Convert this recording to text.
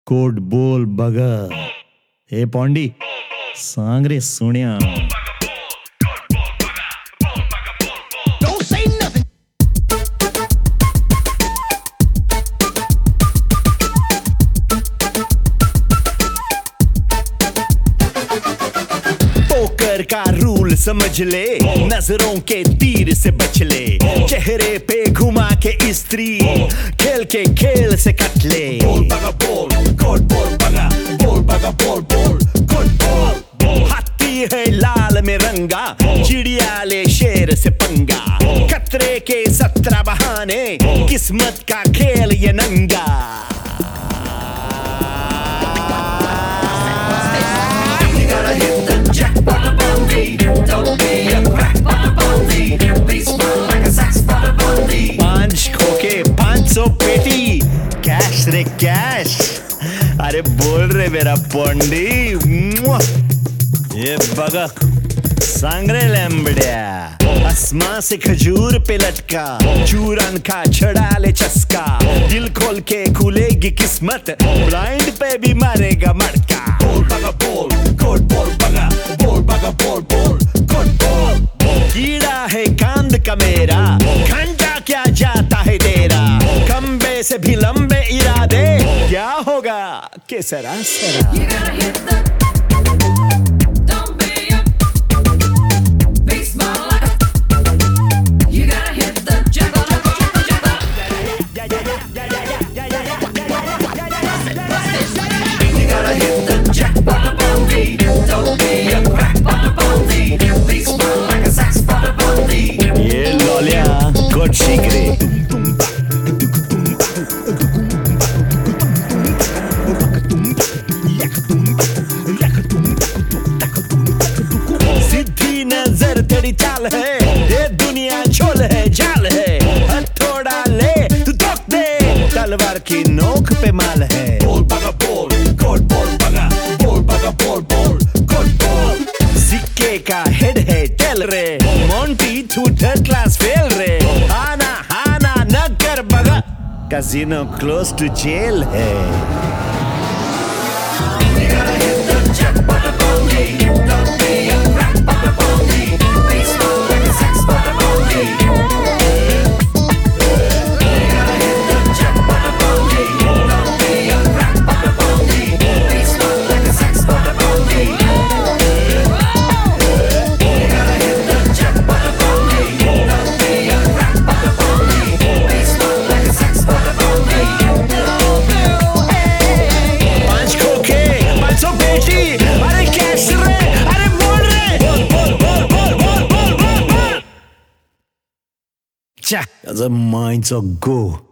Coat बोल बगा ए पौंडी सांग रे सुनिया पोकर का रूल समझ ले, नजरों के तीर से बच ले, चेहरे पे घुमा के स्त्री खेल के खेल से कट ले। बोल बगा बोल, कोट बोल बगा, बोल बगा बोल बोल, कोट बोल। हाथी है लाल में रंगा, चिड़िया ले शेर से पंगा, खतरे के 17 बहाने, किस्मत का खेल ये नंगा। पांच खोके 500 पेटी, कैश रे कैश। अरे बोल रे मेरा पोंडी, ये बगा सांगरे लैम्बड़िया, आसमां से खजूर पे लटका, चूरन का छड़ा ले चस्का, दिल खोल के खुलेगी किस्मत, ब्लाइंड पे भी मारेगा मटका। बोल बगा बोल, कोट बोल बगा, बोल बगा बोल बोल, कोट बोल। कीड़ा है कांद का मेरा, घंटा क्या जाता है तेरा, खंबे से भी लंबे इरादे, क्या होगा के सरा सरा। ये लोलिया कोट शिकरे, सीधी नजर तेरी चाल है, ये दुनिया झोल है जाल है, हथौड़ा ले तू ठोक दे, तलवार की नोक पे माल है। बोल बगा बोल, कोट बोल बगा, बोल बगा बोल बोल, कोट बोल। सिक्के का हेड है टेल रे, मोंटी तू थर्ड क्लास फेल रे, आना हाना न कर बगा, कैसीनो क्लोज टू जेल है। As a mind's a go.